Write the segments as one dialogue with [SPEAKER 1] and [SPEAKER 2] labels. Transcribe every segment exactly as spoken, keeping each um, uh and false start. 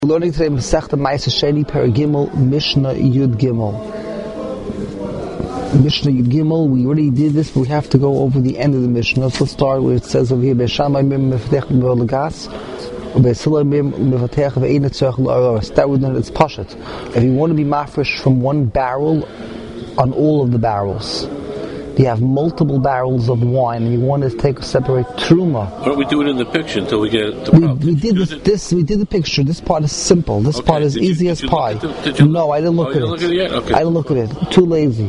[SPEAKER 1] We're learning today Masechta Ma'aser Sheni Paragimel Mishnah Yud Gimel. Mishnah Yud Gimel. We already did this, but we have to go over the end of the Mishnah. So let's start where it says over here: Beishamai mim mefatech b'olagas, ubeisilah mim mefatech ve'ein tzarich la'aros. That would mean it's pashat. If you want to be mafresh from one barrel on all of the barrels, you have multiple barrels of wine, and you want to take a separate truma.
[SPEAKER 2] Why don't we do it in the picture until we get the
[SPEAKER 1] we, we did this, this. We did the picture. This part is simple. This
[SPEAKER 2] okay.
[SPEAKER 1] part is
[SPEAKER 2] did
[SPEAKER 1] easy
[SPEAKER 2] you,
[SPEAKER 1] as
[SPEAKER 2] did
[SPEAKER 1] pie.
[SPEAKER 2] You did you
[SPEAKER 1] no, I didn't look
[SPEAKER 2] oh,
[SPEAKER 1] at
[SPEAKER 2] you
[SPEAKER 1] it.
[SPEAKER 2] Look at it yet? Okay.
[SPEAKER 1] I didn't look at it. Too lazy.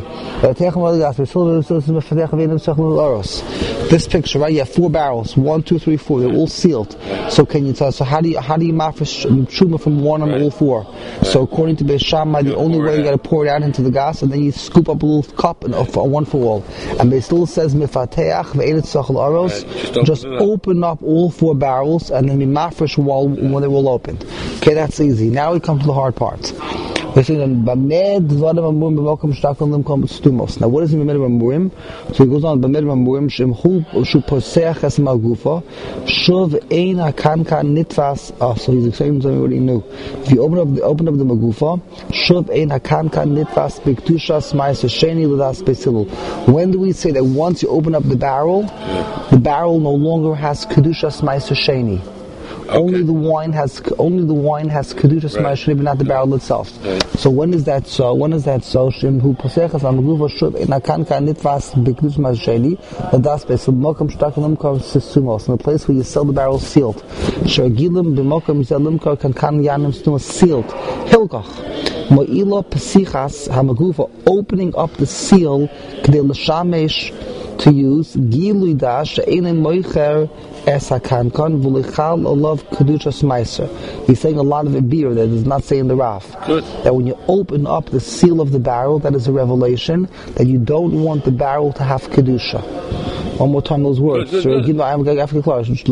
[SPEAKER 1] This picture, right? You have four barrels. One, two, three, four. They're all sealed. So can you tell us? So how do you how do you mafresh truma from one on right. all four? Right. So according to Beis Shammai, the only way you got to pour it out into the gas, and then you scoop up a little cup and uh, one for all. And Beis still says mifateach ve'ein tzarich la'aros. Just, just open up all four barrels and then be mafresh while when they're all opened. Okay, that's easy. Now we come to the hard part. We're saying bamed dvarim amurim b'makom shtakel limkom stumos. Now, what is bamed amurim? So he goes on bamed amurim shemhu shu poseach es magufa shuv ein hakanka nitvas. Oh, so he's explaining something we already knew. If you open up the open up the magufa, shuv ein hakanka nitvas b'ktushas ma'aser sheni l'das besilul. When do we say that once you open up the barrel, the barrel no longer has kedushas ma'aser sheni? Okay. Only the wine has only the wine has kedushas ma'aser sheni, but not the barrel itself. Right. So when is that so? When is that so? Shem hu posechas amaguva shuv in akanka nitvas b'kedushas ma'aser sheni l'das besilul mokom shtakel limkom stumos. In the place where you sell the barrel sealed. Shergilim b'mokom yisel limkom kankan yanim stumos sealed. Hilkach. Mo'ila pesichas hamaguva, opening up the seal k'dei l'shamesh, to use gilui dash she'ein moicher es hakankan v'lichal olav kedushas ma'aser. He's saying a lot of it beer that does not say in the Raf. Good. That when you open up the seal of the barrel, that is a revelation that you don't want the barrel to have kedusha. One more time those words. Good, good, good. When you open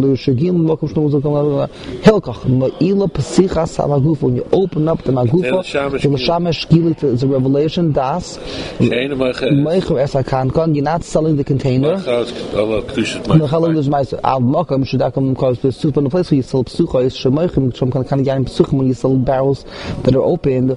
[SPEAKER 1] up the magufa, is a revelation. Das you're not selling the container. From the place where you sell psucha is when you sell barrels that are opened.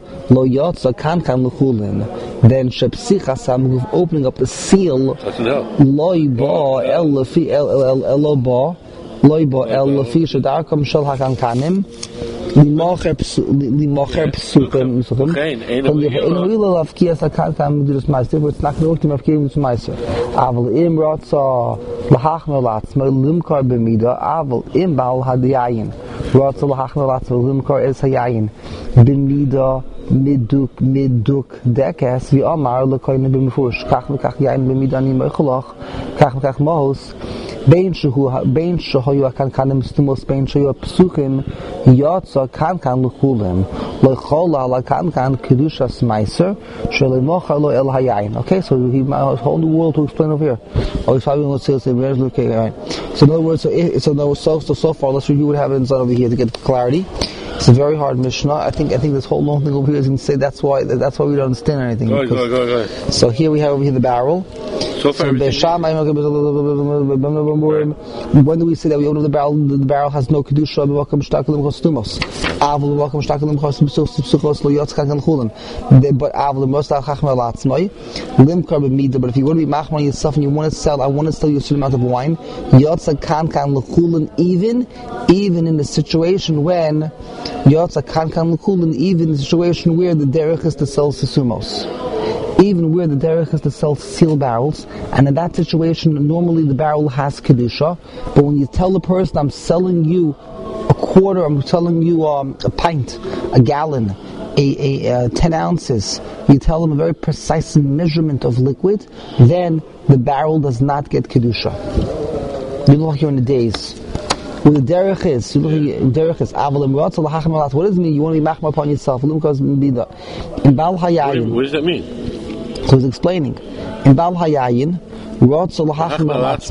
[SPEAKER 1] Then opening up the seal. El Lafi El El El Ba Loiba El Lafi Shadarkam Shal Hakan Kanim Limacher Limacher Psukim Psukim and the Enwila of Kias Hakan Kam do this Meister, but it's not going to have given to Meister. Aval Im Ratza Lahachmelatz Limkar Bemida Aval Im Bal Hadiyayin Ratza Lahachmelatz Limkar Es Hayayin Bemida Miduk Miduk Dekes Vi Amar Lekoyne Bimfush Kach Kach Yayin Bemida Ni Mecholach Kach Kach Mohos Bein Shehu Bein Shehu Kan Kanim Stumos Bein Shehu Psukim Yatza Kan Kan Lukulim Lechola La Kan Kan Kedushas Meiser Shelimocha Lo El Hayayin. Okay, so he whole new world to explain over here. Oh, he's probably going to say where's okay, all right. So in other words, so so no, so so so far, let's review what happens over here to get clarity. It's a very hard Mishnah. I think I think this whole long thing over here is going to say that's why that's why we don't understand anything.
[SPEAKER 2] Go, go, go, go.
[SPEAKER 1] So here we have over here the barrel.
[SPEAKER 2] So far,
[SPEAKER 1] so when do we say that we open the barrel? The barrel has no kedusha. But But if you want to be machman yourself and you want to sell, I want to sell you a certain amount of wine. Even even in the situation when even in the situation where the derech is to sell sesumos. Even where the derech is to sell seal barrels, and in that situation, normally the barrel has kedusha. But when you tell the person, "I'm selling you a quarter," I'm selling you um, a pint, a gallon, a, a, a ten ounces, you tell them a very precise measurement of liquid, then the barrel does not get kedusha. You look here in the days. Where the derech is, you look at derech is avalim ratz lahachmalat. What does it mean? You want to be machma upon yourself. In Bal Hayayin.
[SPEAKER 2] What does that mean?
[SPEAKER 1] So he's explaining. In Bal Hayayin, ratz lahachmalat.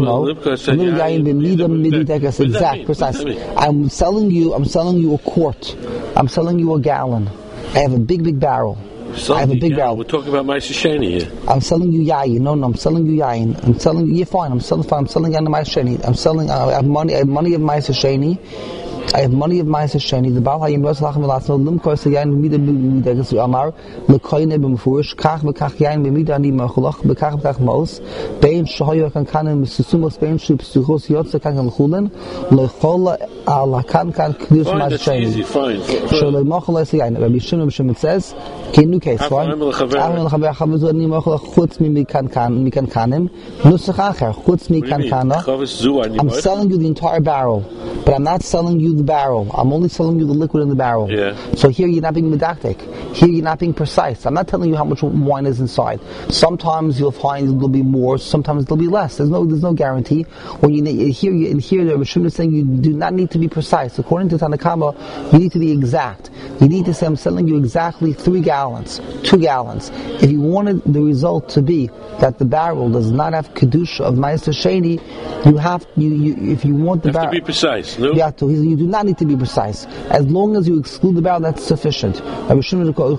[SPEAKER 1] Exact, precise. I'm selling you. I'm selling you a quart. I'm selling you a gallon. I have a big, big barrel. I have a big barrel.
[SPEAKER 2] We're talking about Ma'aser Sheni here.
[SPEAKER 1] I'm selling you yayin. No, no, I'm selling you yayin. I'm selling you. You're fine. I'm selling. I'm selling you Ma'aser Sheni. I'm selling. I have money. I have money of Ma'aser Sheni. I have money of Ma'aser Sheni. The Baal Hayim Ros Lachem V'Latzmo Limkor Sayayin B'Mida B'Mida Gesu Amar L'Koyne B'Mfurish Kach V'Kach Yayin B'Mida Ani Ma'Cholach V'Kach V'Kach Mos Bein Shahoyo Kankanim M'Susumos Bein Shub Suchos Yotze Kankan Chulin L'Chola Ala Kankan K'Dus
[SPEAKER 2] Fine,
[SPEAKER 1] Ma'aser
[SPEAKER 2] that's
[SPEAKER 1] Sheni.
[SPEAKER 2] easy, fine.
[SPEAKER 1] So the Machal Sayayin. Rabbi Shimon Shimon says, okay, new case, fine.
[SPEAKER 2] Afal L'Chaver.
[SPEAKER 1] Afal L'Chaver Chavuz Ani Ma'Cholach Chutz Mi Kankan Mi Kankanim Nusach Acher Chutz Mi Kankana. I'm selling you the entire barrel, but I'm not selling you the barrel. I'm only selling you the liquid in the barrel.
[SPEAKER 2] Yeah.
[SPEAKER 1] So here you're not being medactic. Here you're not being precise. I'm not telling you how much wine is inside. Sometimes you'll find there'll be more. Sometimes there'll be less. There's no there's no guarantee. When you here you here the Rishon is saying you do not need to be precise. According to Tanakama, you need to be exact. You need to say I'm selling you exactly three gallons, two gallons. If you wanted the result to be that the barrel does not have kedusha of Ma'aser Sheni, you have you, you if you want the
[SPEAKER 2] You have
[SPEAKER 1] barrel
[SPEAKER 2] to be precise, no?
[SPEAKER 1] Yeah, to, you do not need to be precise. As long as you exclude the barrel, that's sufficient. You don't have to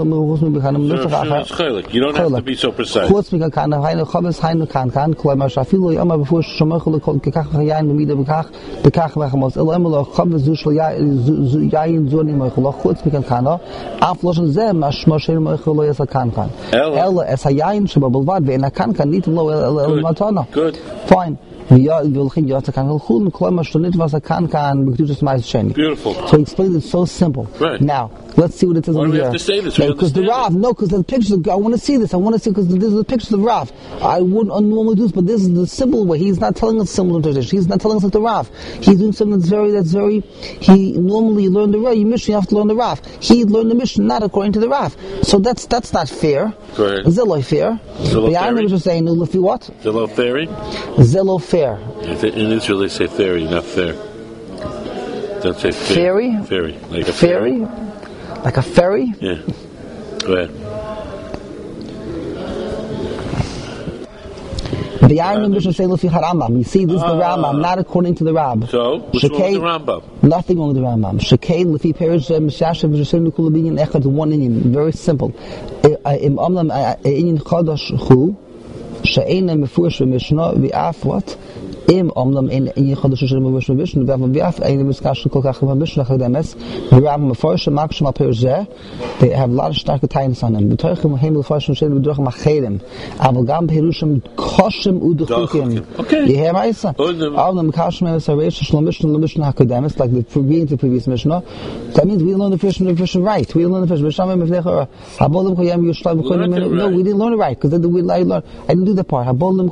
[SPEAKER 2] be so precise. Good.
[SPEAKER 1] Fine. Beautiful. So he explained it so simple.
[SPEAKER 2] Right.
[SPEAKER 1] Now, let's see what it says
[SPEAKER 2] Why
[SPEAKER 1] over
[SPEAKER 2] do we
[SPEAKER 1] here.
[SPEAKER 2] have to say this?
[SPEAKER 1] No,
[SPEAKER 2] We
[SPEAKER 1] because the
[SPEAKER 2] understand
[SPEAKER 1] Rav, no, because the pictures, of, I want to see this, I want to see, because this is the pictures of Rav. I wouldn't normally do this, but this is the simple way. He's not telling us simple interpretation. He's not telling us like the Rav. He's doing something that's very, that's very, he normally learned the Rav. You Mishnah, you have to learn the Rav. He learned the Mishnah not according to the Rav. So that's, that's not fair.
[SPEAKER 2] Correct.
[SPEAKER 1] Zillow fair.
[SPEAKER 2] Zillow
[SPEAKER 1] The Iron was saying, no, if you what?
[SPEAKER 2] Zillow fairy?
[SPEAKER 1] Zillow fair.
[SPEAKER 2] In Israel they say fairy, not fair. Don't say fair.
[SPEAKER 1] Fairy?
[SPEAKER 2] Fairy. Like a
[SPEAKER 1] Fairy? Like a ferry?
[SPEAKER 2] Yeah. Go ahead.
[SPEAKER 1] The Iron Mishnah say Lufi Harambam. You see, this is the Rambam, not according to the Rab.
[SPEAKER 2] So, what's wrong with the Rambam?
[SPEAKER 1] Nothing wrong with the Rambam. Shekei Lufi Perish Mishashav V'Shem Nikula Binyan Echad one Inyan. Very simple. Im Amlam Inyan Chadash Chu She'ena Mefurish V'Mishnah V'Af what? Im Amlam in Inyan Chadash V'Shem V'Mishnah V'Mishnah V'Af Ein Miskash Kol Kach V'Mishnah Chadames the Rambam Mefurish Maksham Al Perish Zeh. They have a lot of stark titles on them. B'Toichem Heimel Mefurish V'Shem V'Drochim Achedim Aval Gam Perushim Koshem U'Dechukim.
[SPEAKER 2] Okay.
[SPEAKER 1] You hear my son? All them Kashim Esareish Shlom Mishnah L'Mishnah Hakademis, like the reading to the previous Mishnah. That means we didn't learn the first the first right. We didn't learn the first. No, we didn't learn it right because I learned. I didn't do that part.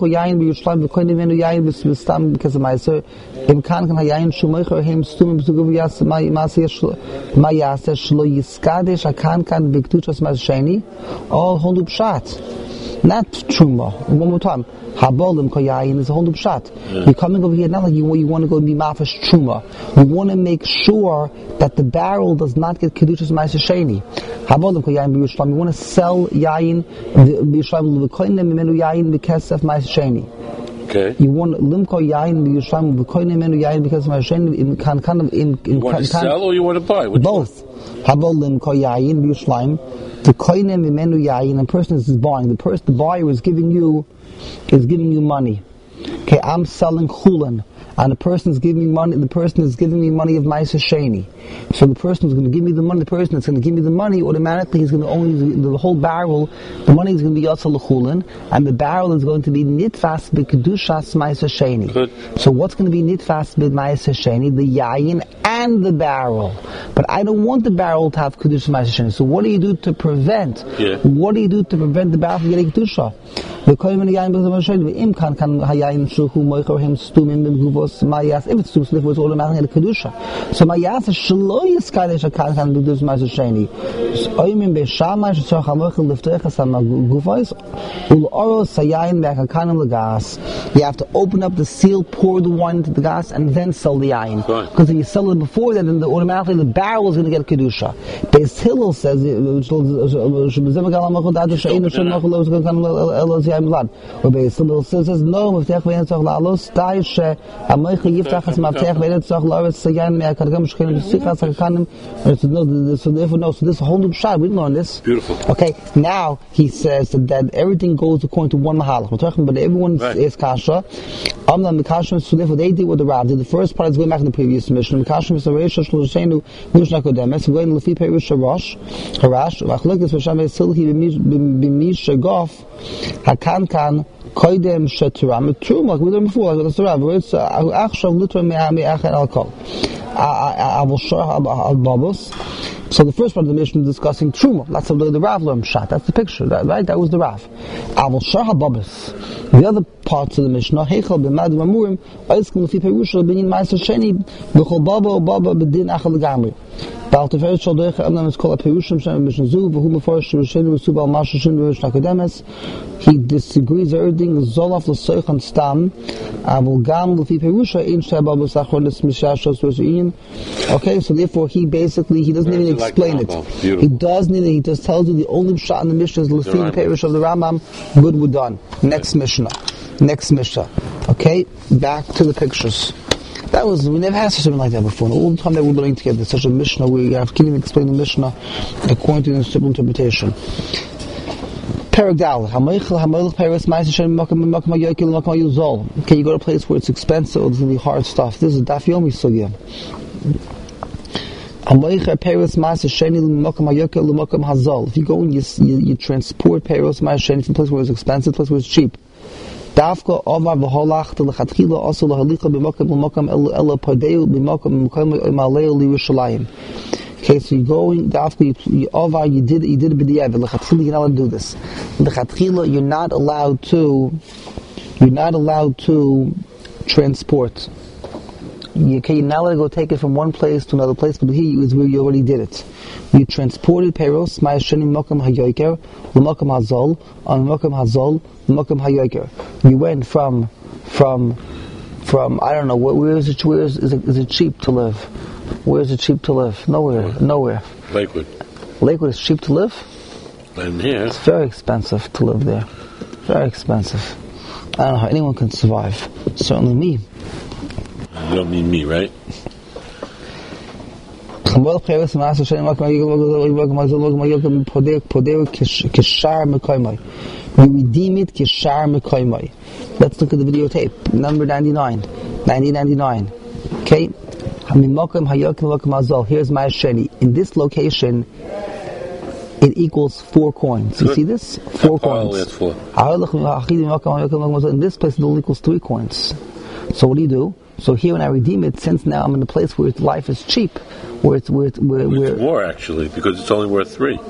[SPEAKER 1] Because of my sir, Im Kan Kan Hayayin Shumeicher Heim Stumim Zuguv Yas Ma Masiyah Ma Yaseh Shlo Yiskadesh Akan Kan Biktuchas Masheni. All Hondu Pshat. Not Truma. One more time. Habolim Koyayin is a Hondu Pshat. You're coming over here not like you, you want to go and be Mafish Truma. You want to make sure that the barrel does not get Kedushas Ma'aser Sheni. Habolim Koyayin B'Yishlam. You want to sell Yayin B'Yishlam L'Koynem Menu Yayin B'Kesef Ma'aser Sheni.
[SPEAKER 2] Okay.
[SPEAKER 1] You want limko yayin b'yishlam b'koyne menu yayin because my shen in kan kind of in in
[SPEAKER 2] You want
[SPEAKER 1] kan,
[SPEAKER 2] to sell or you want to buy? Which
[SPEAKER 1] both. Habol limko yayin b'yishlam the koyne menu yayin. A person is buying. The person, the buyer is giving you is giving you money. Okay, I'm selling chulin, and the person is giving me money. The person is giving me money of Ma'aser Sheni. So the person is going to give me the money. The person that's going to give me the money automatically is going to own the whole barrel. The money is going to be yotzal l'chulin, and the barrel is going to be nitfas b'kedushas Ma'aser Sheni.
[SPEAKER 2] Good.
[SPEAKER 1] So what's going to be nitfas b'Ma'aser Sheni? The yayin and the barrel. But I don't want the barrel to have kedushas Ma'aser Sheni. So what do you do to prevent?
[SPEAKER 2] Yeah.
[SPEAKER 1] What do you do to prevent the barrel from getting kedusha? The koyne yayin b'Ma'aser Sheni. Im kan kan hayayin shuchu moicher him stumim b'guvos mayas. If it's stumim, it's automatically a kedusha. So mayas is shlo yiskadesh akan kan b'kedusha Ma'aser Sheni. Oyim be'shamay shetzorach hamoicher lifteichas hamaguvos ul'oro sayayin be'akakan l'gas. You have to open up the seal, pour the wine into the gas, and then sell the yayin. Because if you sell it before that, then the, automatically the barrel is going to get kedusha. Beis Hillel says or Beis Hillel says no. Hamoicha yiftach as mavteach ve'edet tzach la'aretz sayan me'akadgam shchenim b'sichas hakanim. So no, so therefore no. So this is a whole new shot. We didn't learn this.
[SPEAKER 2] Beautiful.
[SPEAKER 1] Okay, now he says that, that everything goes according to one mahalach. We're talking about everyone
[SPEAKER 2] Right.
[SPEAKER 1] is kasha. Amna mikashim. So therefore they did what the Rav did. The first part is going back in the previous mission. Mikashim is a reisha shloshenu mishna kodemes. Going lefi perish harash harash. V'achlokes v'sham v'silhi b'misha gof hakankan. Koidem sheturam truma. We learned before. Like that's the Rav. It's achshav litra me'achen alcohol. I will show al babos. So the first part of the mission is discussing truma. That's the, the Rav learned shot. That's the picture, that, right? That was the Rav. I will show al babos. The other parts of the Mishnah, heichal b'mad v'amurim, oiskim l'fi perusha b'nin ma'aser sheni b'chol baba o baba b'din achal l'gamri. Ba'al teferet shal doicha amnam is called a perushim shem Mishnah zu v'hu meforish shenu v'su ba'al masha shenu v'mishnah kodemes. He disagrees everything zolaf l'soichan stam avul gam l'fi perusha ein sheh babos achronis mishashos v'su'in. Okay, so therefore he basically, he doesn't even explain
[SPEAKER 2] like
[SPEAKER 1] it.
[SPEAKER 2] Beautiful.
[SPEAKER 1] He doesn't even, he just tells you the only shot in the Mishnah is l'fi perush of the Rambam. Good, we're done. Next Mishnah. Next Mishnah. Okay, back to the pictures. That was, we never had something like that before. All the time that we're learning together, such a Mishnah where you have to even explain the Mishnah according to the simple interpretation. Perek Dalet. Can you go to a place where it's expensive or there's going to be hard stuff? This is Daf Yomi Sugya. If you go and you, you, you transport Peros Ma'asheni from a place where it's expensive to a place where it's cheap. Dafka Ovar v'holach l'chatchila also l'halicha b'mokam b'mokam ela padeu b'mokam b'mokam maleo l'Yerushalayim. Okay, so you go in Dafka, you, you Ovar, you did you did it b'diavad. L'chatchila you're not allowed to do this. L'chatchila you're not allowed to you're not allowed to transport. You, okay, you're not allowed to go take it from one place to another place, but here is where you already did it. You transported Peros Ma'asheni Mokam Hayoker L'Mokam Hazol on Mokam Hazol L'Mokam Hayoker. You went from from from I don't know where, where is it where is, is it is it cheap to live? Where is it cheap to live? Nowhere, nowhere.
[SPEAKER 2] Lakewood.
[SPEAKER 1] Lakewood is cheap to live?
[SPEAKER 2] And here
[SPEAKER 1] It's very expensive to live there. Very expensive. I don't know how anyone can survive. Certainly me.
[SPEAKER 2] you don't mean me, right?
[SPEAKER 1] You redeem it kishar mekoymai. Let's look at the videotape. Number ninety-nine. nineteen ninety-nine. Okay? Here's my sheni. In this location, it equals four coins. You
[SPEAKER 2] Good.
[SPEAKER 1] see this? Four
[SPEAKER 2] How
[SPEAKER 1] coins.
[SPEAKER 2] that's four.
[SPEAKER 1] In this place, it only equals three coins. So what do you do? So here when I redeem it, since now I'm in a place where life is cheap, where it's where it's where, where
[SPEAKER 2] It's more actually because it's only worth three.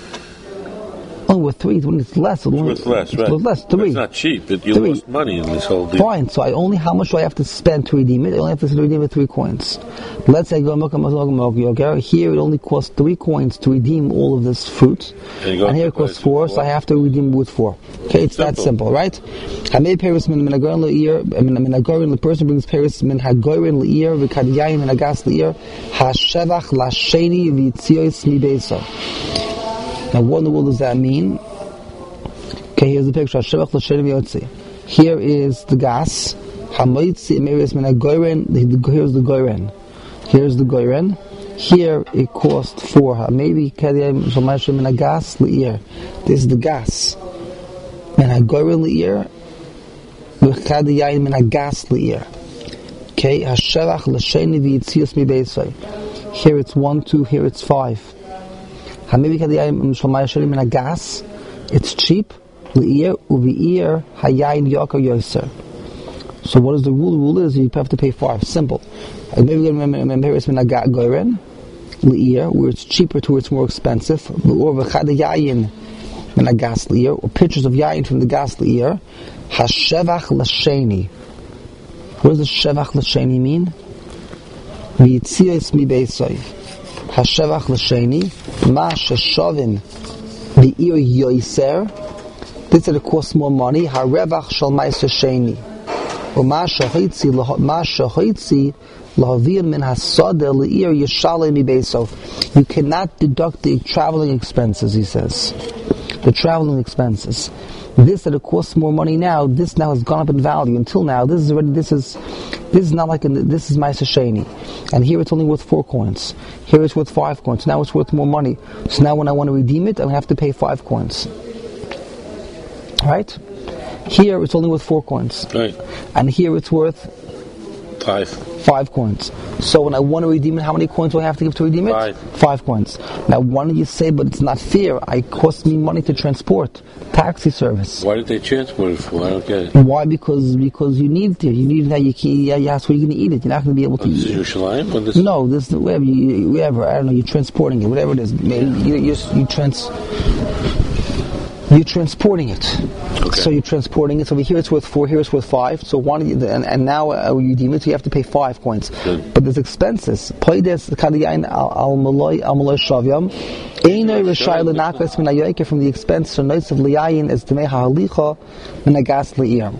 [SPEAKER 1] only worth three, when it's less, it's
[SPEAKER 2] It's worth less, right?
[SPEAKER 1] worth less,
[SPEAKER 2] But
[SPEAKER 1] three.
[SPEAKER 2] it's not cheap. It, you
[SPEAKER 1] Three.
[SPEAKER 2] lost money in this whole deal.
[SPEAKER 1] Fine. So I only how much do I have to spend to redeem it? I only have to redeem it three coins. Let's say I go here it only costs three coins to redeem all of this fruit,
[SPEAKER 2] And, you go
[SPEAKER 1] and here
[SPEAKER 2] to
[SPEAKER 1] it costs
[SPEAKER 2] place
[SPEAKER 1] four,
[SPEAKER 2] with
[SPEAKER 1] so I have to redeem it with four. Okay, it's that
[SPEAKER 2] Simple.
[SPEAKER 1] simple, right? I made Paris min min agorin le'ir. I mean, min agorin the person brings Paris min hagorin le'ir v'kadiyayim min agas le'ir hashevach lasheni v'tzios mi beso. Now, what in the world does that mean? Okay, here's the picture. Hashevach lasheni v'yotzi. Here is the gas. Hamoitzi Paris min hagorin. Here's the goren. Here's the goren. Here it cost four. Maybe kadiyayim shomayshim min agas le'ir. This is the gas. Min hagorin le'ir, v'chad yayin min hagas le'ir. Okay, hashevach l'sheni v'yitzios mi beisai. Here it's one, two. Here it's five. Hamevi kad yayin shomai sheni min hagas. It's cheap. Le'ir u'v'ir hayayin yakar yoser. So what is the rule? The rule is you have to pay five. Simple. Maybe remember it's min hagorin le'ir, where it's cheaper to where it's more expensive. Or v'chad yayin min hagas le'ir, or pictures of yayin from the gas le'ir. Hashevach l'sheni. What does the shevach l'sheni mean? V'yitzios mi beisai. Hashevach l'sheni, ma sheshovin v'ir yoiser. This said it costs more money. Harevach shal ma'aser sheni. Or ma shahitzi ma shahitzi lahavir min hasada le'ir yishalei mi beiso. You cannot deduct the traveling expenses, he says. the traveling expenses. This that it costs more money now, this now has gone up in value. Until now, this is already this is this is not like in the, this is Ma'aser Sheni, and here it's only worth four coins. Here it's worth five coins. Now it's worth more money. So now when I want to redeem it, I have to pay five coins. Right? Here it's only worth four coins.
[SPEAKER 2] Right.
[SPEAKER 1] And here it's worth
[SPEAKER 2] five.
[SPEAKER 1] Five coins. So when I want to redeem it, how many coins do I have to give to redeem it?
[SPEAKER 2] Five.
[SPEAKER 1] Five coins. Now, why don't you say, but it's not fair? It costs me money to transport, taxi service.
[SPEAKER 2] Why did they transport it for? I don't get it.
[SPEAKER 1] Why? Because because you need it. You need it. You can't. Yeah, yeah, that's where you're going to eat it. You're not going to be able to
[SPEAKER 2] Oh,
[SPEAKER 1] eat
[SPEAKER 2] this
[SPEAKER 1] it.
[SPEAKER 2] is Yerushalayim? Or this
[SPEAKER 1] No, this is wherever. You, wherever. I don't know. You're transporting it. Whatever it is. Maybe you you, you trans. You're transporting it.
[SPEAKER 2] Okay.
[SPEAKER 1] So you're transporting it. So over here it's worth four, here it's worth five. So one, and, and now uh, you redeem it, so you have to pay five coins.
[SPEAKER 2] Good.
[SPEAKER 1] But there's expenses. Paydes kadiyain al maloi al maloi shavyam. Einay reshai lenakves min hayoker from the expense so notes of liyayin is demei ha'alicha min hagas le'ir.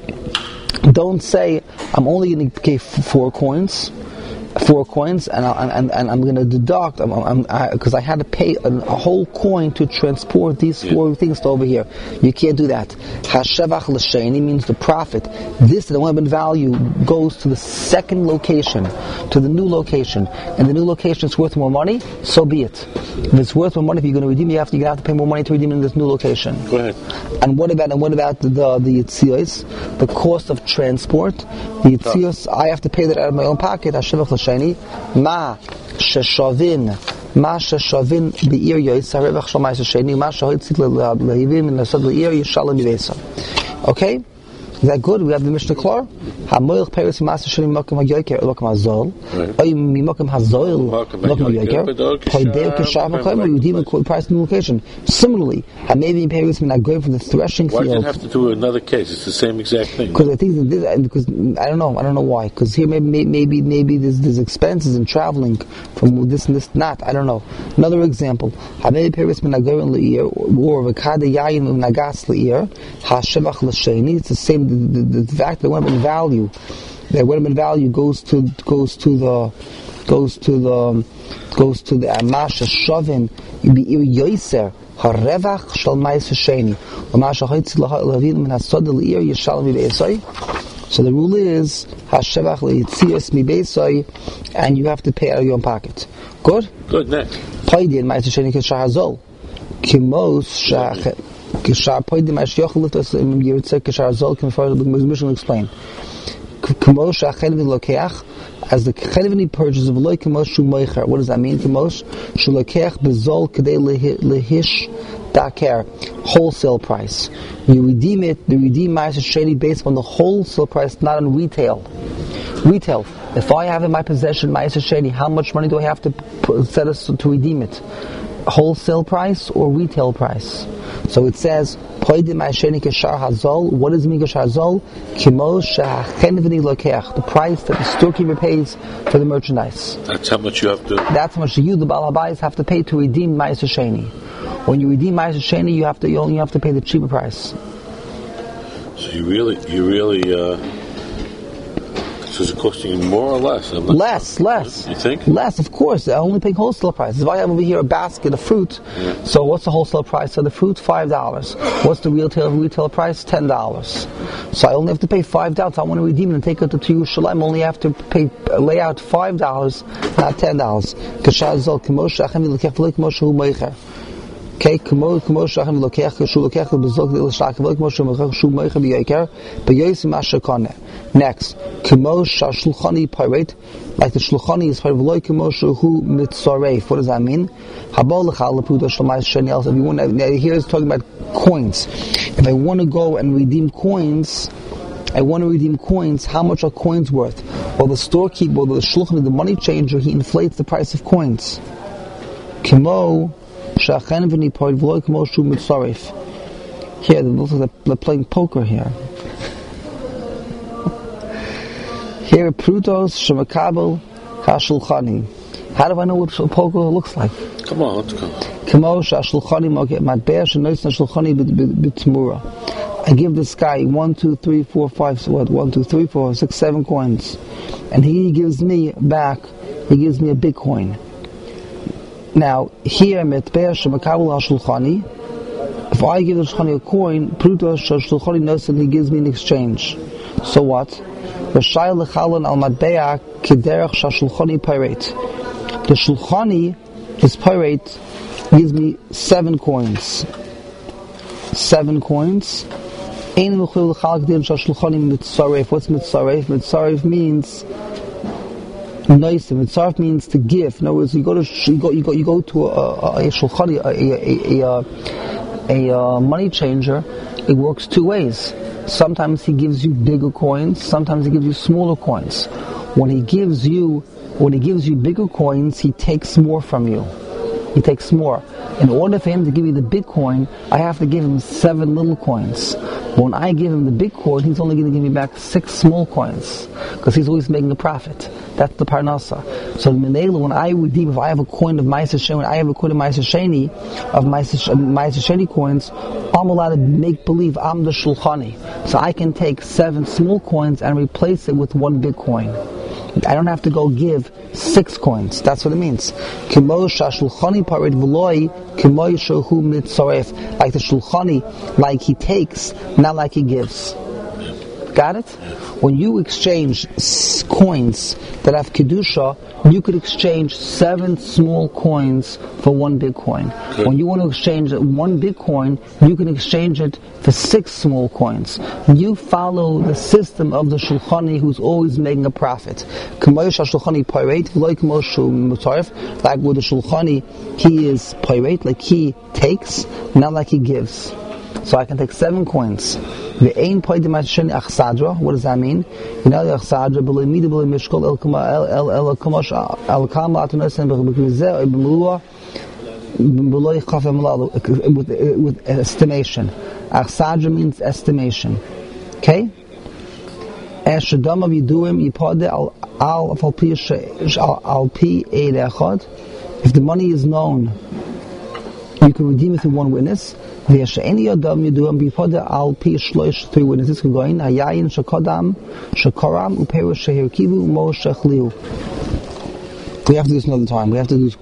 [SPEAKER 1] Don't say I'm only going to pay f- four coins. Four coins, and I, and, and I'm going to deduct because I, I had to pay a, a whole coin to transport these four yeah. things to over here. You can't do that. Hashevach l'sheni means the profit. This, the one in value, goes to the second location, to the new location, and the new location is worth more money. So be it. If it's worth more money, if you're going to redeem, you have to you're going to have to pay more money to redeem in this new location.
[SPEAKER 2] Go ahead.
[SPEAKER 1] And what about and what about the the, the yitzios, the cost of transport? The yitzios, I have to pay that out of my own pocket. Hashevach l'sheni, ma sheshavin, ma sheshavin be'ir yoyis harevach shal ma'aser sheni, ma shehoitzik lehivim and lasad le'ir yishalom yivesa. Okay. Is that good? We have the Mishnah Klar. Hamoich peres ma'aser sheni makom hayoker makom hazol. Oy mimakom hazol makom hayoker. Paydeu k'shar makom you redeem the price in the location. Similarly, hamayim peres min hagoyim from the threshing
[SPEAKER 2] field. Why
[SPEAKER 1] field.
[SPEAKER 2] did you have to do another case? It's the same exact thing.
[SPEAKER 1] Because I think that this, because I don't know, I don't know why. Because here maybe maybe maybe there's, there's expenses in traveling from this and this not. I don't know. Another example. Hamayim peres min hagoyim le'ir or v'kada yayin min hagas le'ir hashevach l'sheni. It's the same. The, the, the fact that went up in value, that went up in value goes to goes to the goes to the goes to the amasha shovin be'ir yoiser harevach shal ma'aser sheni amasha hoitzik lahavin min hasod le'ir yishalom mibeisai. So the rule is hashevach le'yitzias mibeisai, and you have to pay out of your own pocket. Good.
[SPEAKER 2] Good. Next.
[SPEAKER 1] Paydin ma'aser sheni k'shar hazol kimos shach. Kishar poidim ash yochel litos im yitzek kishar zol can further the mission will explain. Kimosh achelvin lokeach as the chelvini purchase of loy kimosh shu moicher. What does that mean? Kimosh shu lokeach bezol kedei lehish daker wholesale price. You redeem it. The redeem ma'aser sheni based on the wholesale price, not on retail. Retail. If I have in my possession ma'aser sheni, how much money do I have to put, set us to redeem it? Wholesale price or retail price? So it says, "Poidim ma'asheni keshar hazol." What is mean keshar hazol? Kimo shachenvini lokeach, the price that the storekeeper pays for the merchandise.
[SPEAKER 2] That's how much you have to.
[SPEAKER 1] That's how much you, the Baal HaBayis, have to pay to redeem ma'aser sheni. When you redeem ma'aser sheni, you have to you only have to pay the cheaper price.
[SPEAKER 2] So you really, you really. Uh So is it costing you more or less?
[SPEAKER 1] Less, sure. less.
[SPEAKER 2] You think?
[SPEAKER 1] Less, of course. I only pay wholesale prices. If I have over here a basket of fruit, yeah. So what's the wholesale price of the fruit? Five dollars. What's the retail retail price? Ten dollars. So I only have to pay five dollars. I want to redeem it and take it to Yerushalayim. I only have to pay lay out five dollars, not ten dollars. Okay, kamo kamo shachem lokech shu lokech bezok el shachem kamo shu lokech shu moicha biyaker beyosim ashakane. Next, kamo shashulchani pirate, like the shulchani is part of loy kamo shu mitzaref. What does that mean? Habol lechal lepuda shlamai sheniel. If you want, here is talking about coins. If I want to go and redeem coins, I want to redeem coins. How much are coins worth? Well, the storekeeper, or the shulchani, the money changer, he inflates the price of coins. Kamo. Here, it looks like they're playing poker here. Here, Prutos Shemakabel Hashulchani. How do I know what poker looks like?
[SPEAKER 2] Come on, let's go.
[SPEAKER 1] I give this guy one, two, three, four, five, what? One, two, three, four, six, seven coins, and he gives me back. He gives me a big coin. Now, here, if If I give the shulchani a coin, pruta shulchani knows that he gives me in exchange. So what? The shulchani, his pirate, gives me seven coins. Seven coins. What's mitzaref? Mitzaref means nice. Mitzaref means to give. In other words, you go to you go you go, you go to a, a, a shulchani, a a, a, a, a money changer. It works two ways. Sometimes he gives you bigger coins. Sometimes he gives you smaller coins. When he gives you when he gives you bigger coins, he takes more from you. He takes more. In order for him to give you the big coin, I have to give him seven little coins. But when I give him the big coin, he's only going to give me back six small coins, because he's always making a profit. That's the parnasa. So when I redeem, if I have a coin of Ma'aser Sheni, I have a coin of Ma'aser Sheni, of Ma'aser Sheni coins, I'm allowed to make believe I'm the shulchani. So I can take seven small coins and replace it with one big coin. I don't have to go give six coins. That's what it means. Like the shulchani, like he takes, not like he gives. Got it? When you exchange s- coins that have kedusha, you could exchange seven small coins for one big coin. Good. When you want to exchange one big coin, you can exchange it for six small coins. You follow the system of the shulchani, who's always making a profit. Like with the shulchani, he is pirate, like he takes, not like he gives. So I can take seven coins. The ain point of my sheni achsadra. What does that mean? You know the achsadra below immediately mishkol el kama el el el kamash el kama atunas and b'krizeh b'mulua below chafem lalu with with estimation. Achsadra means estimation. Okay. Esh adam of yiduim yipade al al al pi al pi eid echad. If the money is known, you can redeem it through one witness. Three witnesses can go in. Hayayin shakadam shakaram uperu shehirkivu mo shechliu. We have to do this another time. We have to do this